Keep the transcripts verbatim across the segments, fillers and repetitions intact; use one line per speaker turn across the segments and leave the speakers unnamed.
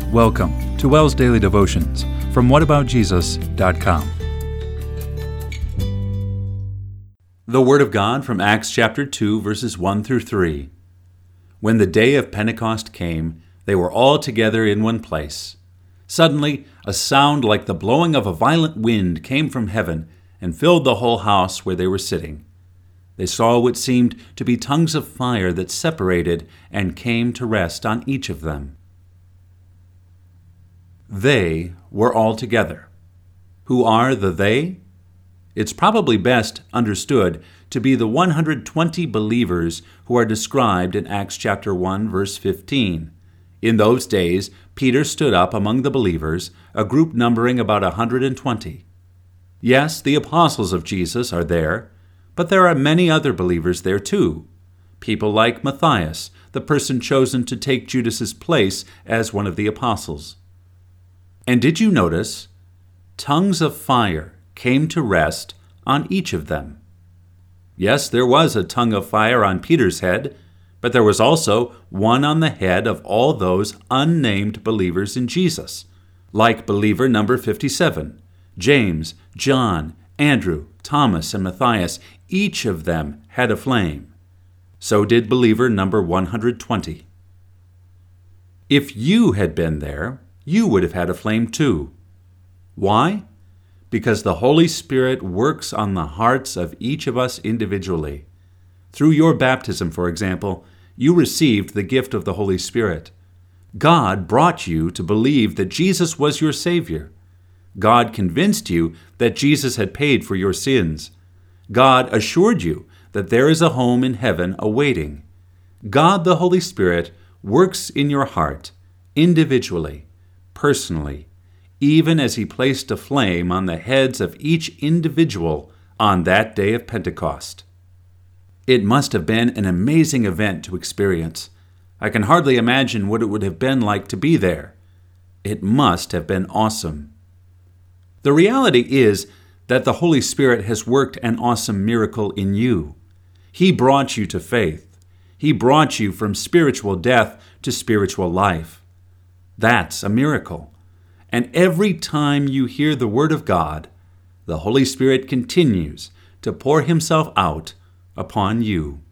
Welcome to WELS Daily Devotions from what about jesus dot com. The Word of God from Acts chapter two, verses one through three. When the day of Pentecost came, they were all together in one place. Suddenly, a sound like the blowing of a violent wind came from heaven and filled the whole house where they were sitting. They saw what seemed to be tongues of fire that separated and came to rest on each of them. They were all together. Who are the they? It's probably best understood to be the one hundred twenty believers who are described in Acts chapter one, verse fifteen. In those days, Peter stood up among the believers, a group numbering about one hundred twenty. Yes, the apostles of Jesus are there, but there are many other believers there too. People like Matthias, the person chosen to take Judas's place as one of the apostles. And did you notice? Tongues of fire came to rest on each of them. Yes, there was a tongue of fire on Peter's head, but there was also one on the head of all those unnamed believers in Jesus, like believer number fifty-seven, James, John, Andrew, Thomas, and Matthias. Each of them had a flame. So did believer number one hundred twenty. If you had been there, you would have had a flame too. Why? Because the Holy Spirit works on the hearts of each of us individually. Through your baptism, for example, you received the gift of the Holy Spirit. God brought you to believe that Jesus was your Savior. God convinced you that Jesus had paid for your sins. God assured you that there is a home in heaven awaiting. God, the Holy Spirit, works in your heart, individually, personally, even as He placed a flame on the heads of each individual on that day of Pentecost. It must have been an amazing event to experience. I can hardly imagine what it would have been like to be there. It must have been awesome. The reality is that the Holy Spirit has worked an awesome miracle in you. He brought you to faith. He brought you from spiritual death to spiritual life. That's a miracle. And every time you hear the Word of God, the Holy Spirit continues to pour Himself out upon you.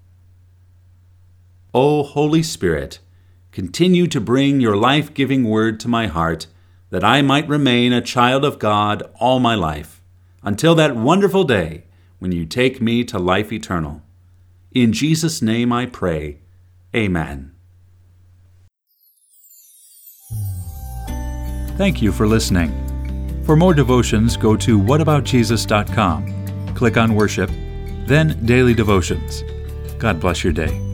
O Holy Spirit, continue to bring your life-giving word to my heart, that I might remain a child of God all my life, until that wonderful day when you take me to life eternal. In Jesus' name I pray. Amen. Thank you for listening. For more devotions, go to what about jesus dot com. Click on Worship, then Daily Devotions. God bless your day.